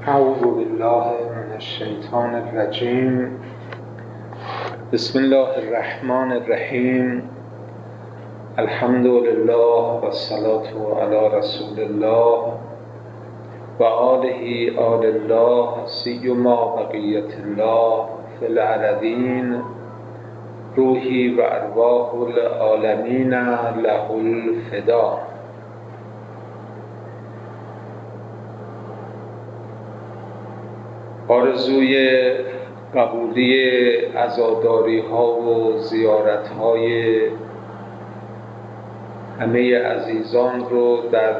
اعوذ بالله من الشیطان الرجیم. بسم الله الرحمن الرحیم. الحمد لله و الصلاة علی رسول الله و آله آل الله سیما بقیت الله فی الارضین. روحی و ارواح العالمین له الفدا. آرزوی قبولی عزاداری ها و زیارت های همه عزیزان رو در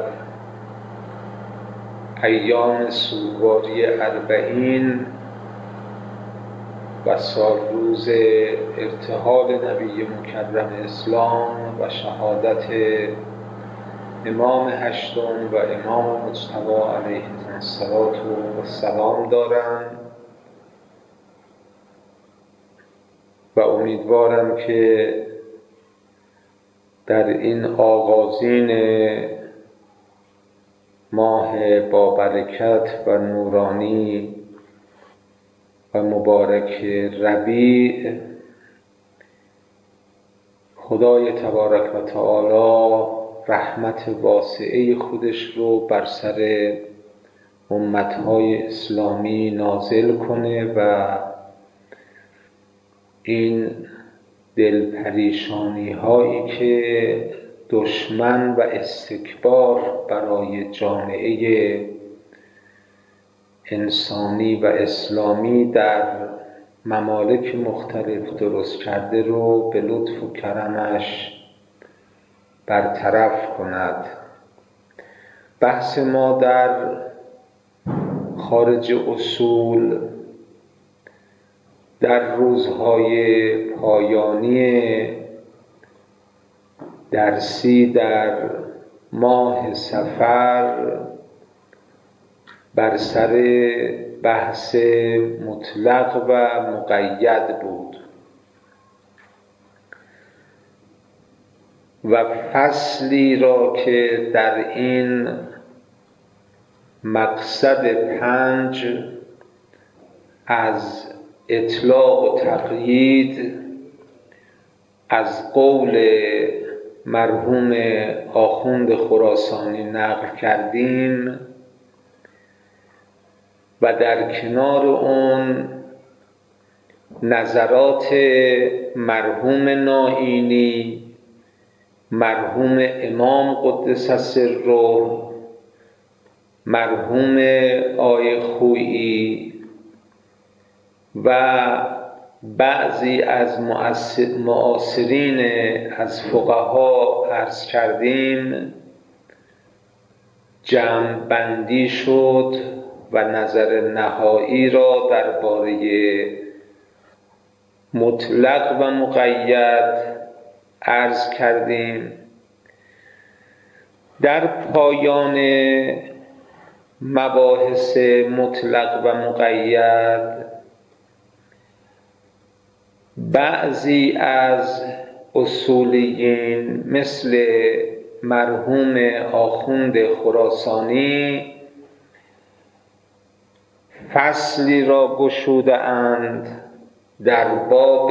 ایام سوگواری اربعین و سالروز ارتحال نبی مکرم اسلام و شهادت امام هشتم و امام مجتبی علیه السلام دارم و امیدوارم که در این آغازین ماه با برکت و نورانی و مبارک ربیع خدای تبارک و تعالی رحمت واسعه خودش رو بر سر امتهای اسلامی نازل کنه و این دلپریشانی هایی که دشمن و استکبار برای جامعه انسانی و اسلامی در ممالک مختلف درست کرده رو به لطف و کرمش برطرف کند. بحث ما در خارج اصول در روزهای پایانی درسی در ماه صفر بر سر بحث مطلق و مقید بود و فصلی را که در این مقصد 5 از اطلاق و تقیید از قول مرحوم آخوند خراسانی نقل کردیم و در کنار اون نظرات مرحوم نائینی، مرحوم امام قدس سره، مرحوم آی خویی و بعضی از معاصرین از فقها عرض کردیم جمع بندی شد و نظر نهایی را درباره مطلق و مقید عرض کردیم. در پایان مباحث مطلق و مقید بعضی از اصولیین مثل مرحوم آخوند خراسانی فصلی را گشوده اند در باب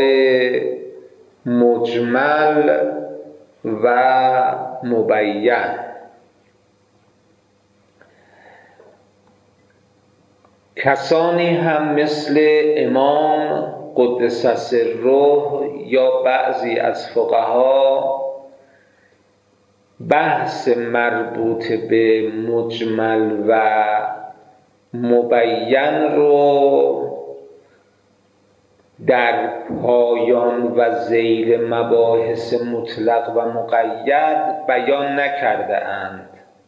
مجمل و مبین. کسانی هم مثل امام قدس سره یا بعضی از فقها بحث مربوط به مجمل و مبین رو در پایان و ذیل مباحث مطلق و مقید بیان نکرده اند،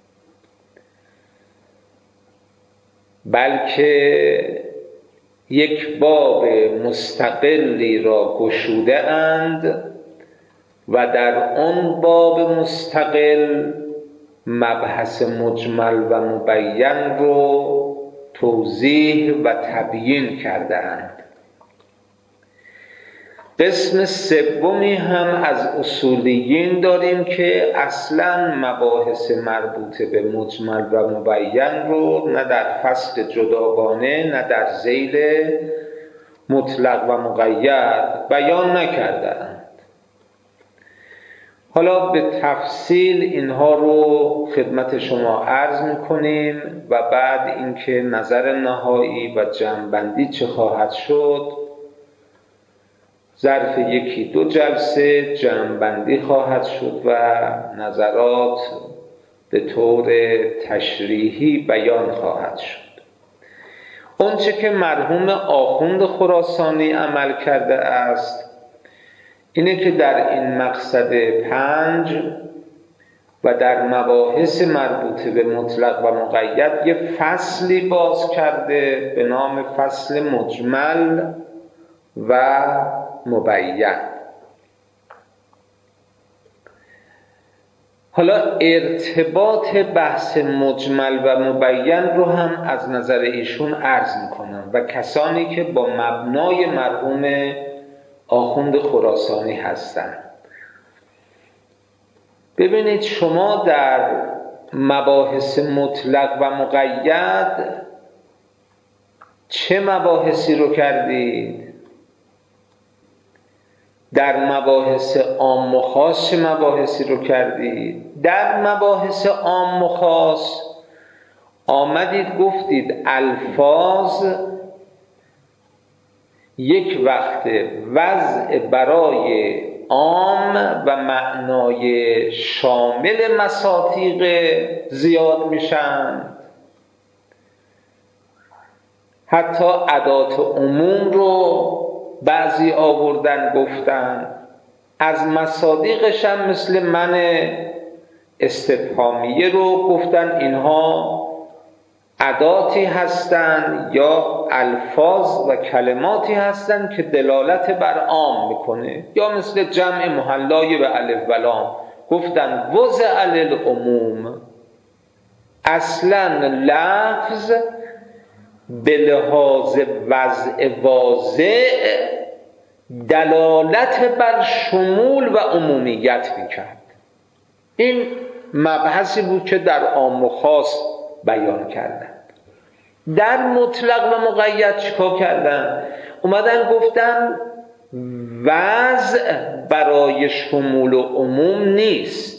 بلکه یک باب مستقلی را گشوده اند و در آن باب مستقل مبحث مجمل و مبین رو توضیح و تبیین کرده اند. قسم سومی هم از اصولیین داریم که اصلاً مباحث مربوطه به مجمل و مبین رو نه در فصل جداگانه نه در ذیل مطلق و مقید بیان نکردند. حالا به تفصیل اینها رو خدمت شما عرض میکنیم و بعد اینکه نظر نهایی و جمع‌بندی چه خواهد شد ظرف 1-2 جلسه جمع‌بندی خواهد شد و نظرات به طور تشریحی بیان خواهد شد. اونچه که مرحوم آخوند خراسانی عمل کرده است اینه که در این مقصد 5 و در مباحث مربوطه به مطلق و مقید یه فصلی باز کرده به نام فصل مجمل و مبین. حالا ارتباط بحث مجمل و مبین رو هم از نظر ایشون عرض میکنم و کسانی که با مبنای مرحوم آخوند خراسانی هستند. ببینید شما در مباحث مطلق و مقید چه مباحثی رو کردید؟ در مباحث عام و خاص چه مباحثی رو کردید؟ در مباحث عام و خاص آمدید گفتید الفاظ یک وقت وضع برای عام و معنای شامل مصادیق زیاد میشن، حتی ادات عموم رو بعضی آوردن گفتن، از مصادیقش هم مثل من استفهامیه رو گفتن اینها اداتی هستند یا الفاظ و کلماتی هستند که دلالت بر عام میکنه، یا مثل جمع محلای به الف و لام گفتن وضع للعموم. اصلا لفظ به لحاظ وضع واضع دلالت بر شمول و عمومیت میکرد. این مبحثی بود که در عام و خاص بیان کردن. در مطلق و مقید چیکار کردن؟ اومدن گفتن وضع برای شمول و عموم نیست،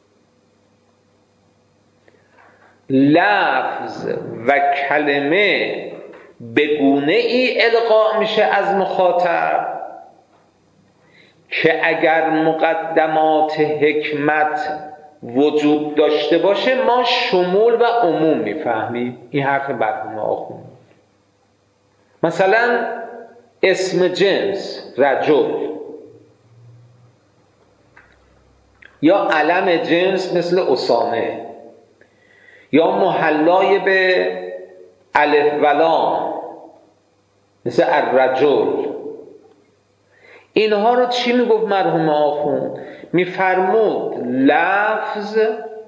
لفظ و کلمه به گونه ای القا میشه از مخاطب که اگر مقدمات حکمت وجود داشته باشه ما شمول و عموم میفهمیم. این حرف مرحوم آخوند. مثلا اسم جنس رجل یا علم جنس مثل اسامه یا محلای به الف و لام مثل الرجل، اینها رو چی میگفت مرحوم آخوند؟ میفرمود لفظ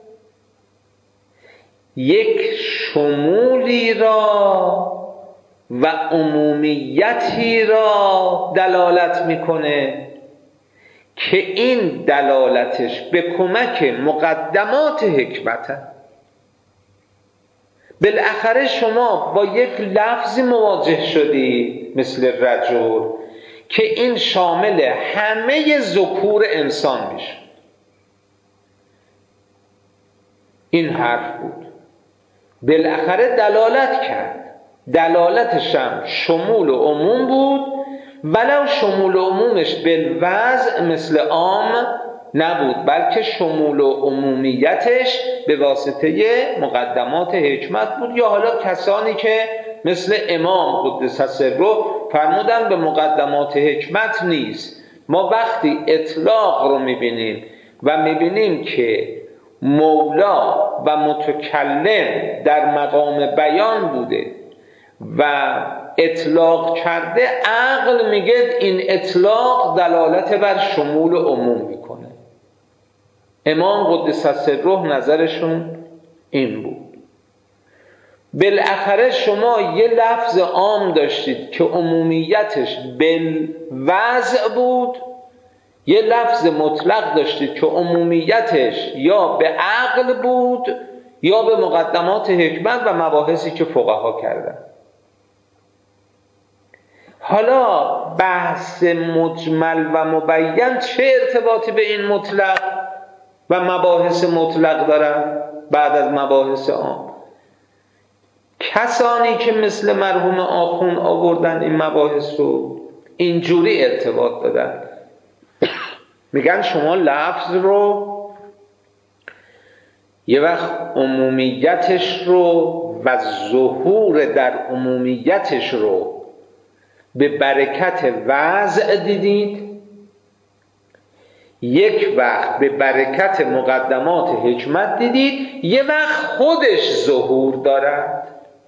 یک شمولی را و عمومیتی را دلالت میکنه که این دلالتش به کمک مقدمات حکمته. بالاخره شما با یک لفظی مواجه شدید مثل رجل که این شامل همه ذکور انسان میشه. این حرف بود، بالاخره دلالت کرد، دلالتش هم شمول و عموم بود، ولو شمول و عمومش بالوضع مثل عام نبود، بلکه شمول و عمومیتش به واسطه مقدمات حکمت بود. یا حالا کسانی که مثل امام قدس سره فرمودن به مقدمات حکمت نیست. ما وقتی اطلاق رو میبینیم و میبینیم که مولا و متکلم در مقام بیان بوده و اطلاق کرده، عقل میگه این اطلاق دلالت بر شمول و عموم میکنه. امام قدس سره نظرشون این بود. بالاخره شما یه لفظ عام داشتید که عمومیتش بالوضع بود، یه لفظ مطلق داشتید که عمومیتش یا به عقل بود یا به مقدمات حکمت و مباحثی که فقها کردن. حالا بحث مجمل و مبین چه ارتباطی به این مطلق و مباحث مطلق دارن بعد از مباحث عام؟ کسانی که مثل مرحوم آخوند آوردن این مباحث رو اینجوری ارتباط دادن، میگن شما لفظ رو یه وقت عمومیتش رو و ظهور در عمومیتش رو به برکت وضع دیدید، یک وقت به برکت مقدمات حکمت دیدید، یه وقت خودش ظهور دارد.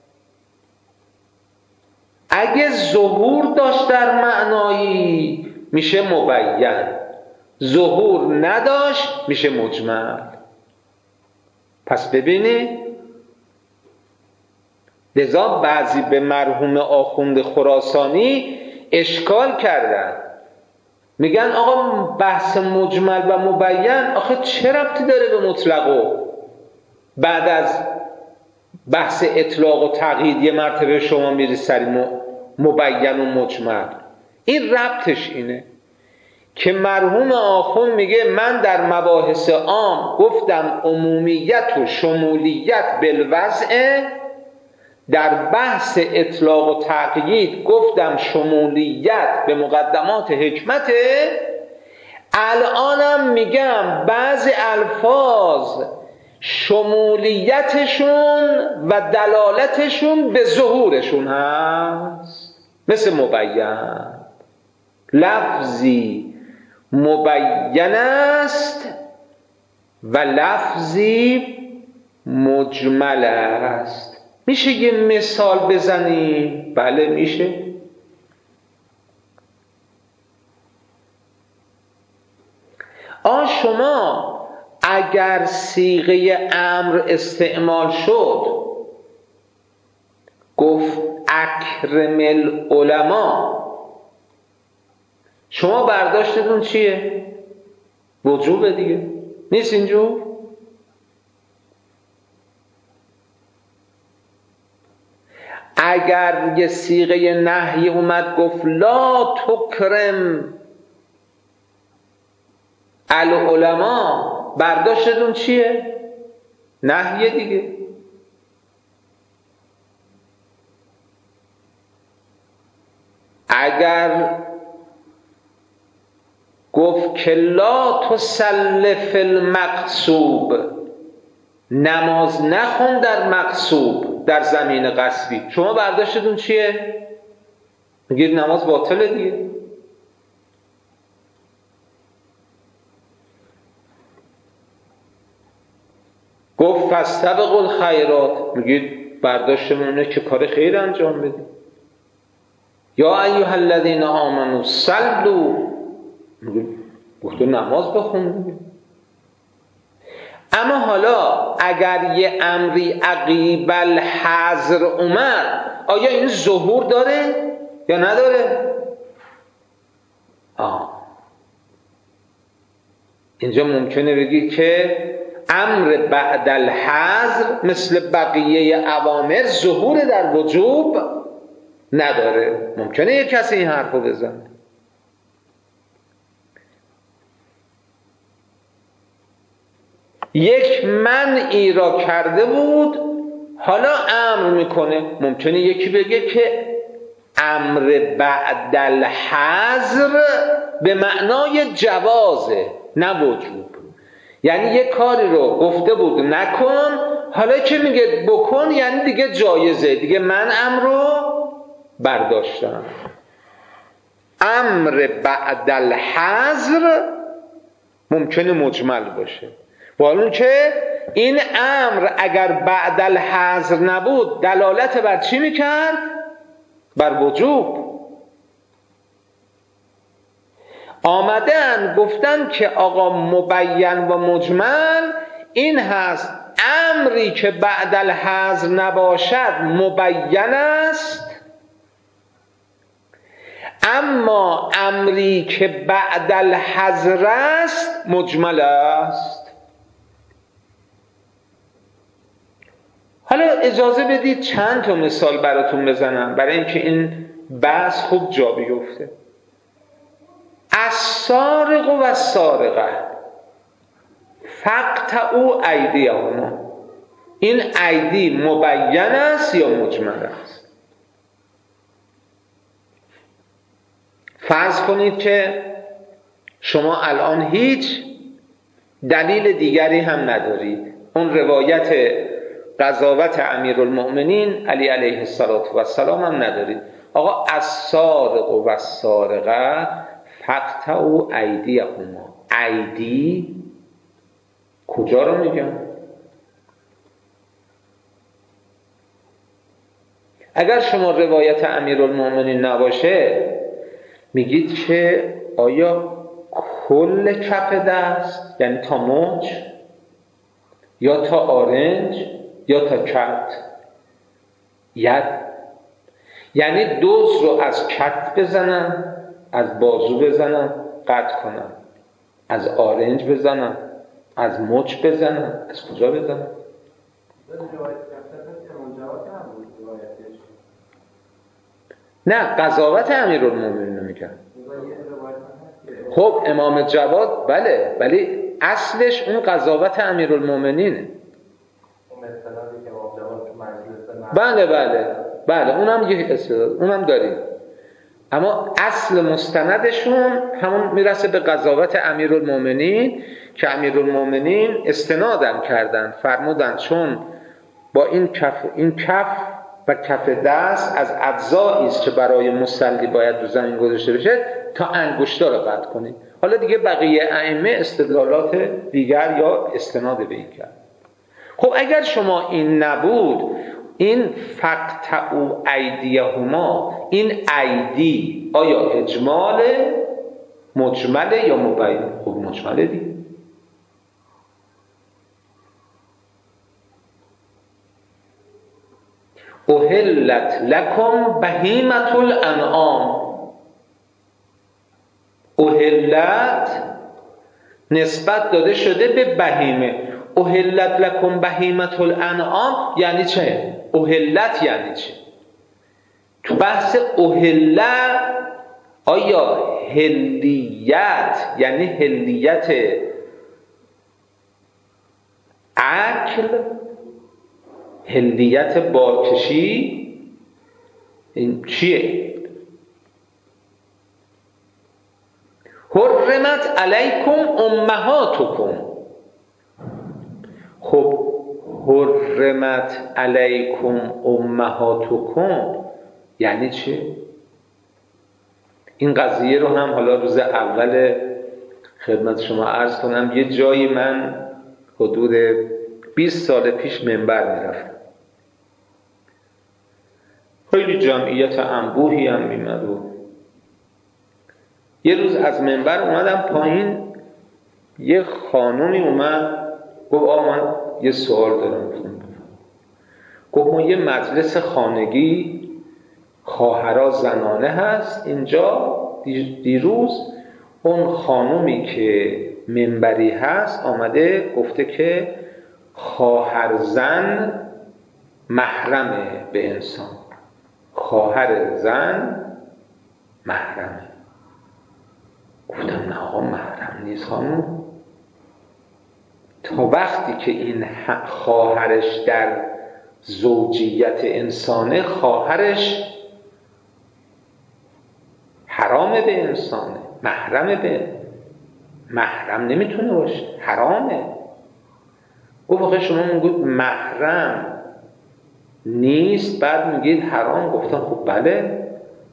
اگه ظهور داشت در معنایی میشه مبین، ظهور نداشت میشه مجمل. پس ببینید لذا بعضی به مرحوم آخوند خراسانی اشکال کردن، میگن آقا بحث مجمل و مبین آخه چه ربطی داره به مطلقو؟ بعد از بحث اطلاق و تقیید یه مرتبه شما میری سری مبین و مجمل. این ربطش اینه که مرحوم آخوند میگه من در مباحث عام گفتم عمومیت و شمولیت بالوضع، در بحث اطلاق و تقیید گفتم شمولیت به مقدمات حکمته. الانم میگم بعضی الفاظ شمولیتشون و دلالتشون به ظهورشون هست، مثل مبین. لفظی مبین است و لفظی مجمل است. میشه یه مثال بزنیم؟ بله میشه. شما اگر صیغه امر استعمال شد، گفت اکرم العلماء، شما برداشتتون چیه؟ وجوبه دیگه، نیست اینجور؟ اگر یه صیغه نهی اومد گفت لا تکرم العلماء، برداشتتون چیه؟ نهیه دیگه. اگر گفت که لا تصلی فی المغصوب، نماز نخون در مغصوب، در زمین غصبی، شما برداشتتون چیه؟ میگید نماز باطله دیگه. گفت فاستبقوا الخیرات، میگید برداشتمون اینه که کار خیر انجام بدید. یا ایها الذین آمنوا صلوا، گفت نماز بخون دیگه. اما حالا اگر یه امری عقیب الحظر اومد، آیا این ظهور داره یا نداره؟ اینجا ممکنه بگی که امر بعد الحظر مثل بقیه اوامر ظهور در وجوب نداره. ممکنه یک کسی این حرفو بزنه. یک منعی را کرده بود، حالا امر میکنه. ممکنه یکی بگه که امر بعد الحظر به معنای جوازه نه وجوب، یعنی یک کاری رو گفته بود نکن، حالا که میگه بکن یعنی دیگه جایزه، دیگه من امر رو برداشتم. امر بعد الحظر ممکنه مجمل باشه، ولی که این امر اگر بعد الحظر نبود دلالت بر چی میکرد؟ بر وجوب. آمدن گفتن که آقا مبین و مجمل این هست امری که بعد الحظر نباشد مبین است، اما امری که بعد الحظر است مجمل است. حالا اجازه بدید چند تا مثال براتون بزنم برای اینکه این بحث خوب جا بیفته. السارق و السارقه فاقطعوا ایدیهما، این ایدی مبین است یا مجمل است؟ فرض کنید که شما الان هیچ دلیل دیگری هم ندارید، اون روایت قضاوت امیرالمؤمنین علی علیه السلام هم ندارید. آقا السارق و السارقه فاقطعوا ایدیهما، ایدی کجا رو میگم؟ اگر شما روایت امیرالمؤمنین نباشه میگید که آیا کل کف دست، یعنی تا مچ، یا تا آرنج، یا تا کت ید، یعنی دزد رو از کت بزنم، از بازو بزنم قطع کنم، از آرنج بزنم، از مچ بزنم، از کجا بزنم؟ نه، قضاوت امیرالمومنین رو میگن. خب امام جواد بله، ولی اصلش اون قضاوت امیرالمومنینه. بله بله بله، اونم یه استدلال، اونم داریم، اما اصل مستندشون همون میرسه به قضاوت امیرالمومنین که امیرالمومنین استنادم کردن، فرمودن چون با این کف و کف دست از اجزایی است که برای مصلی باید رو زمین گذاشته بشه، تا انگشتا رو قطع کنید. حالا دیگه بقیه ائمه استدلالات دیگر یا استناد به این کرد. خب اگر شما این نبود، این فاقطعوا ایدیهما، این ایدی آیا اجمال مجمله یا مبین؟ خب مجمله دیگه. احلت لکم بهیمة الانعام، احلت نسبت داده شده به بهیمه. احلت لکم بهیمة الانعام یعنی چه؟ احلت یعنی چه؟ تو بحث احلت آیا هلیت یعنی هلیت عقل، هلیت بارکشی، این چیه؟ حرمت علیکم امهاتکم. خب حرمت علیکم امهاتکم یعنی چه؟ این قضیه رو هم حالا روز اول خدمت شما عرض کنم، یه جایی من حدود 20 سال پیش منبر میرفتم، خیلی جمعیت انبوهی هم میمد و یه روز از منبر اومدم پایین، یه خانومی اومد گفت آقا من یه سوال دارم. گفت ما یه مجلس خانگی خواهرا زنانه هست اینجا، دیروز اون خانومی که منبری هست آمده گفته که خواهر زن محرمه به انسان، خواهر زن محرمه. گفتم نه آقا محرم نیست خانم، تا وقتی که این خواهرش در زوجیت انسانه، خواهرش حرامه به انسانه، محرمه به محرم نمیتونه باشه، حرامه. گفت آخه شما میگید محرم نیست بعد میگید حرام. گفتم خب بله،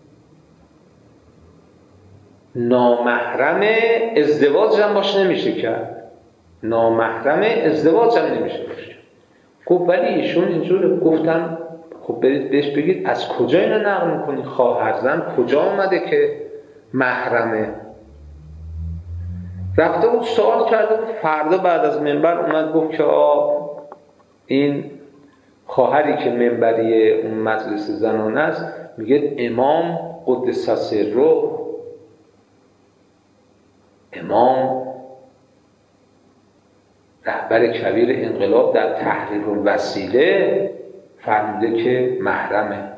نامحرم ازدواج هم باش نمیشه کرد، نامحرم ازدواج هم نمیشه کرد. گفت ولی ایشون اینجوره. گفتم خب برید بهش بگید از کجا اینو نقل میکنی؟ خواهر زن کجا آمده که محرمه؟ رفته بود سوال کرده بود، فردا بعد از منبر اومد گفت که این خواهری که منبری اون مجلس زنان است میگه امام قدس سره، امام رهبر کبیر انقلاب در تحریر الوسیله فرموده که محرمه.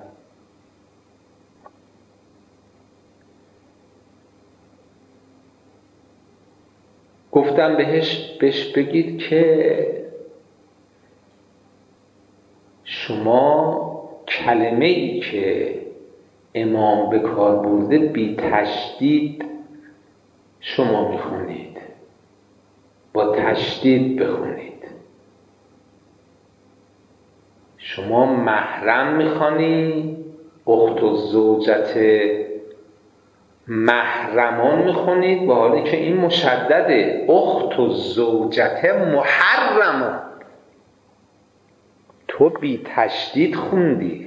گفتم بهش بگید که شما کلمه ای که امام به کار برده بی تشدید شما میخونید، با تشدید بخونید. شما محرم میخوانی، اخت و زوجت محرمان میخونید، با حالی که این مشدده، اخت و زوجت محرمان. تو بی تشدید خوندی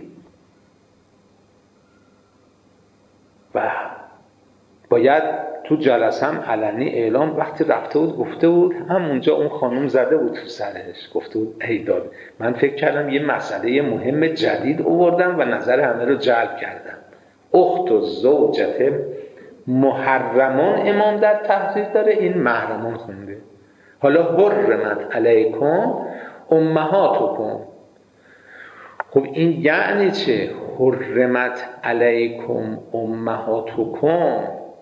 و باید تو جلسه هم علنی اعلام، وقتی رفته بود گفته بود، همونجا اون خانم زده بود تو سرش، گفته بود ای داد، من فکر کردم یه مسئله مهم جدید آوردم و نظر همه رو جلب کردم. اخت و زوجت محرمان امام در تحریر داره، این محرمان خونده. حالا حرمت علیکم امهاتکم. خب این یعنی چه؟ حرمت علیکم امهاتکم،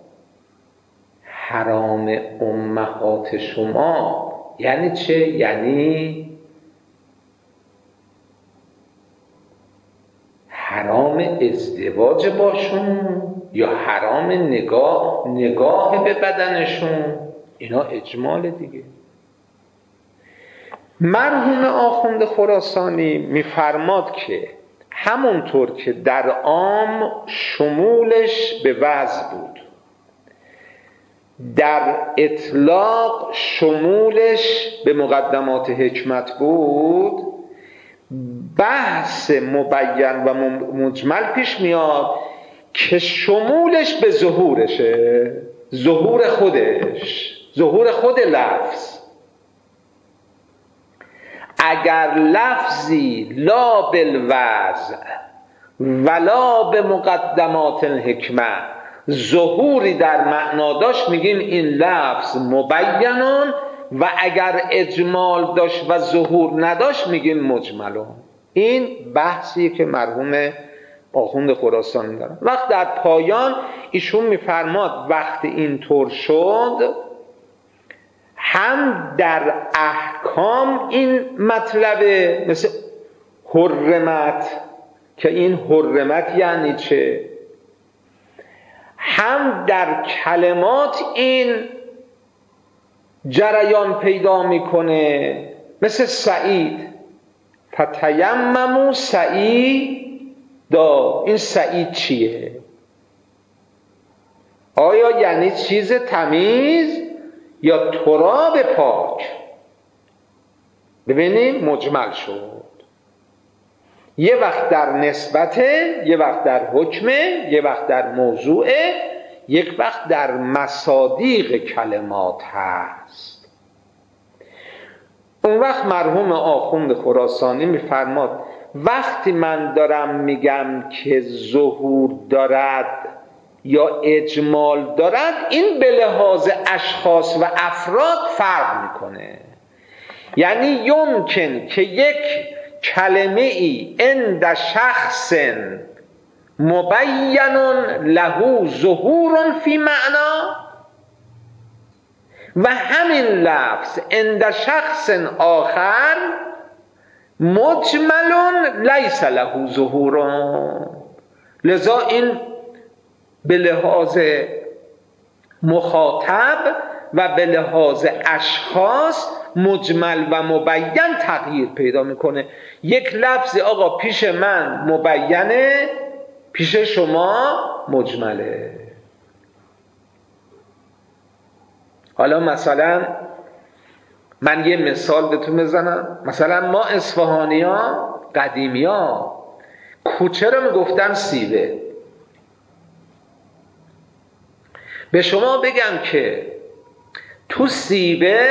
حرام امهات شما. یعنی چه؟ یعنی حرام ازدواج باشون یا حرام نگاه به بدنشون. اینا اجمال دیگه. مرحوم آخوند خراسانی میفرماد که همونطور که در عام شمولش به وضع بود، در اطلاق شمولش به مقدمات حکمت بود، بحث مبین و مجمل پیش میاد که شمولش به ظهورشه، ظهور خودش، ظهور خود لفظ. اگر لفظی لا بالوضع ولا به مقدمات الحکمه ظهوری در معنا داشت، میگیم این لفظ مبینون، و اگر اجمال داشت و ظهور نداشت میگیم مجملون. این بحثیه که مرحوم آخوند خراسانی دارن. وقت در پایان ایشون میفرماد وقتی اینطور شد، هم در احکام این مطلبه، مثل حرمت، که این حرمت یعنی چه، هم در کلمات این جریان پیدا میکنه، مثل سعید، فتیمموا سعیدا. این سعید چیه؟ آیا یعنی چیز تمیز یا تراب پاک؟ ببینیم مجمل شد. یه وقت در نسبته، یه وقت در حکمه، یه وقت در موضوعه، یک وقت در مصادیق کلمات هست. اون وقت مرحوم آخوند خراسانی میفرماد وقتی من دارم میگم که ظهور دارد یا اجمال دارد، این به لحاظ اشخاص و افراد فرق میکنه. یعنی یمکن که یک کلمه ای عند شخص مبین له ظهور فی معنا، و همین لفظ عند شخص آخر مجمل لیس له ظهور. لذا این به لحاظ مخاطب و به لحاظ اشخاص مجمل و مبین تغییر پیدا میکنه. یک لفظ آقا پیش من مبینه، پیش شما مجمله. حالا مثلا من یه مثال بهتون بزنم. مثلا ما اصفهانی ها قدیمی ها کوچه رو میگفتن سیبه. به شما بگم که تو سیبه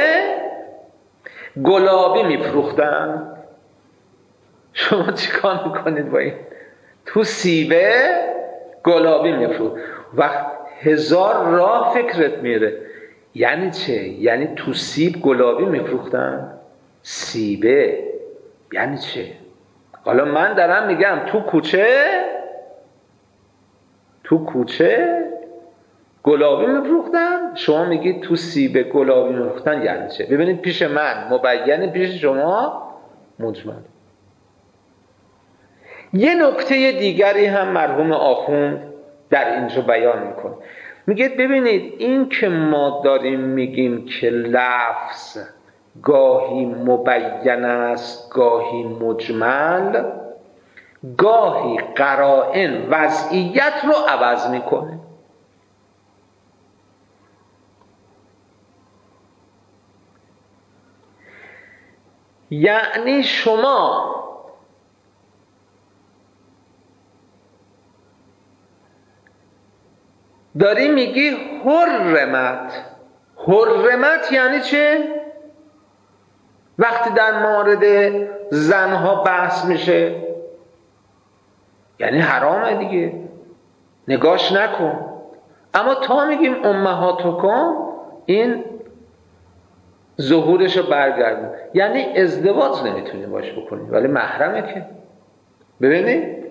گلابی میفروختن. شما چیکار میکنید با این؟ تو سیبه گلابی میفروخت. وقت هزار راه فکرت میره. یعنی چه؟ یعنی تو سیب گلابی میفروختن؟ سیبه یعنی چه؟ حالا من دارم میگم تو کوچه گلابی میفروختن، شما میگید تو سیب گلابی میفروختن یعنی چه؟ ببینید پیش من مبینه، پیش شما مجمل. یه نکته دیگری هم مرحوم آخوند در اینجا بیان میکنه. میگه ببینید این که ما داریم میگیم که لفظ گاهی مبین است گاهی مجمل، گاهی قرائن وضعیت رو عوض میکنه. یعنی شما داری میگی حرمت یعنی چه؟ وقتی در مورد زنها بحث میشه یعنی حرامه دیگه، نگاش نکن. اما تا میگیم امهاتکم این ظهورشو برگردون، یعنی ازدواج نمیتونی باش بکنی ولی محرمه که. ببینید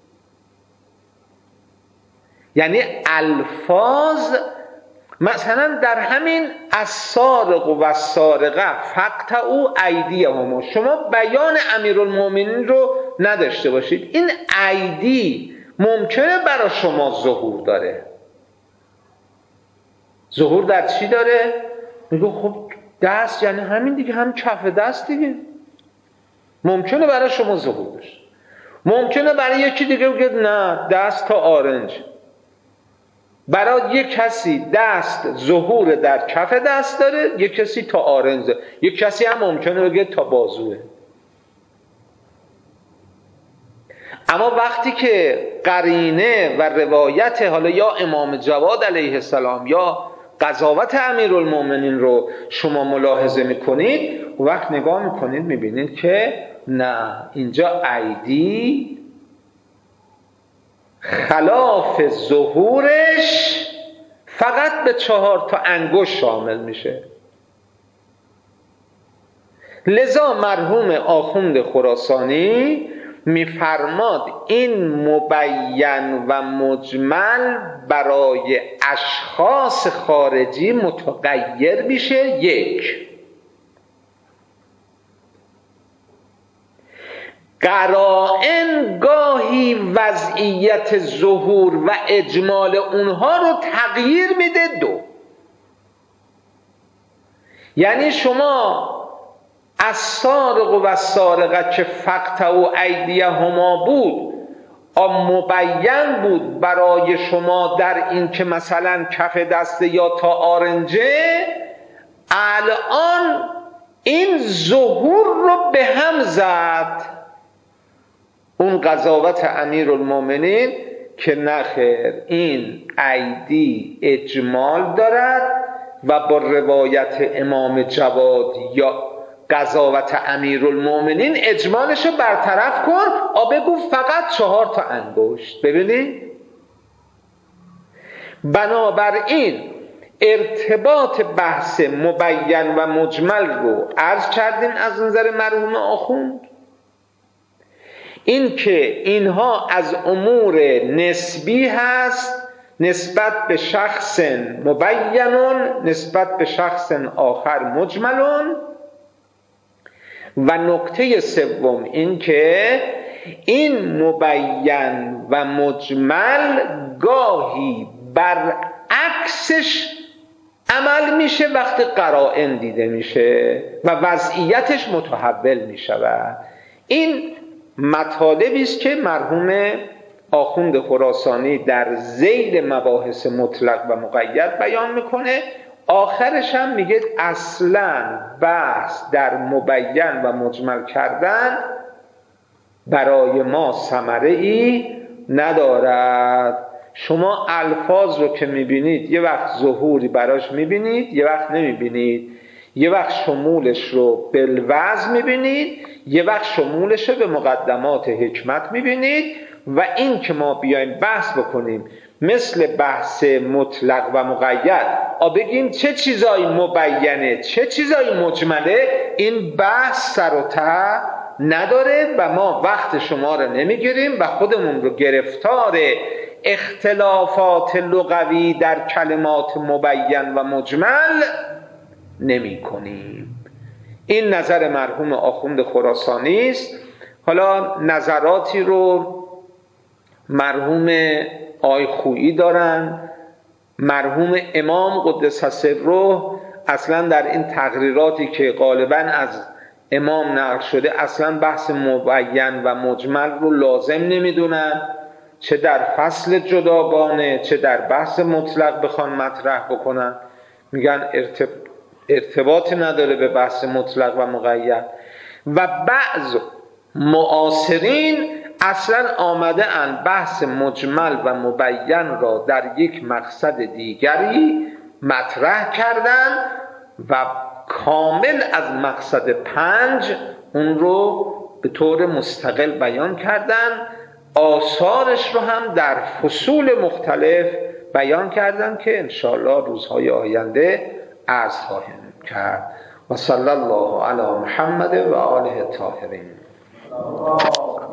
یعنی الفاظ، مثلا در همین السارق و السارقه فقطعوا ایدیهم، شما بیان امیرالمومنین رو نداشته باشید، این ایدی ممکنه برای شما ظهور داره. ظهور در چی داره؟ میگه خب دست یعنی همین دیگه، هم کف دست دیگه. ممکنه برای شما ظهور داشته، ممکنه برای یکی دیگه بگه نه دست تا آرنج. برای یک کسی دست ظهور در کف دست داره، یک کسی تا آرنج داره، یک کسی هم ممکنه بگه تا بازوه. اما وقتی که قرینه و روایت حالا یا امام جواد علیه السلام یا قضاوت امیرالمومنین رو شما ملاحظه میکنید، وقت نگاه میکنید میبینید که نه، اینجا ایدی خلاف ظهورش فقط به 4 تا انگشت شامل میشه. لذا مرحوم آخوند خراسانی میفرماد این مبین و مجمل برای اشخاص خارجی متغیر میشه. یک، قرائن گاهی وضعیت ظهور و اجمال اونها رو تغییر میده. دو، یعنی شما السارق و السارقه که فقطعوا ایدیهما بود، مبین بود برای شما در این که مثلا کف دست یا تا آرنجه، الان این ظهور رو به هم زد اون قضاوت امیرالمومنین که نخیر، این ایدی اجمال دارد و با روایت امام جواد یا قضاوت امیرالمومنین اجمالشو برطرف کن، بگو فقط 4 تا انگشت. ببینید بنابراین ارتباط بحث مبین و مجمل رو عرض کردیم از نظر مرحوم آخوند، این که اینها از امور نسبی هست، نسبت به شخص مبینون، نسبت به شخص آخر مجملون. و نکته سوم این که این مبین و مجمل گاهی برعکسش عمل میشه وقتی قرائن دیده میشه و وضعیتش متحول میشود. این مطالبی است که مرحوم آخوند خراسانی در ذیل مباحث مطلق و مقید بیان میکنه. آخرش هم میگه اصلا بحث در مبین و مجمل کردن برای ما ثمره ای ندارد، شما الفاظ رو که میبینید یه وقت ظهوری براش میبینید، یه وقت نمیبینید، یه وقت شمولش رو بالوضع میبینید، یه وقت شمولش رو به مقدمات حکمت میبینید. و این که ما بیایم بحث بکنیم مثل بحث مطلق و مقید بگیم چه چیزایی مبینه چه چیزایی مجمله، این بحث سر و ته نداره و ما وقت شما رو نمیگیریم و خودمون رو گرفتار اختلافات لغوی در کلمات مبین و مجمل نمی کنیم. این نظر مرحوم آخوند خراسانی است. حالا نظراتی رو مرحوم آی خویی دارن. مرحوم امام قدس سره اصلا در این تقریراتی که غالبا از امام نقل شده اصلا بحث مبین و مجمل رو لازم نمیدونن، چه در فصل جداگانه چه در بحث مطلق بخوان مطرح بکنن، میگن ارتباط نداره به بحث مطلق و مقید. و بعض معاصرین اصلا آمده اند بحث مجمل و مبین را در یک مقصد دیگری مطرح کردن و کامل از مقصد 5 اون رو به طور مستقل بیان کردن. آثارش رو هم در فصول مختلف بیان کردن که انشاءالله روزهای آینده عرض خواهیم کرد. و صلی الله علی محمد و آله الطاهرین.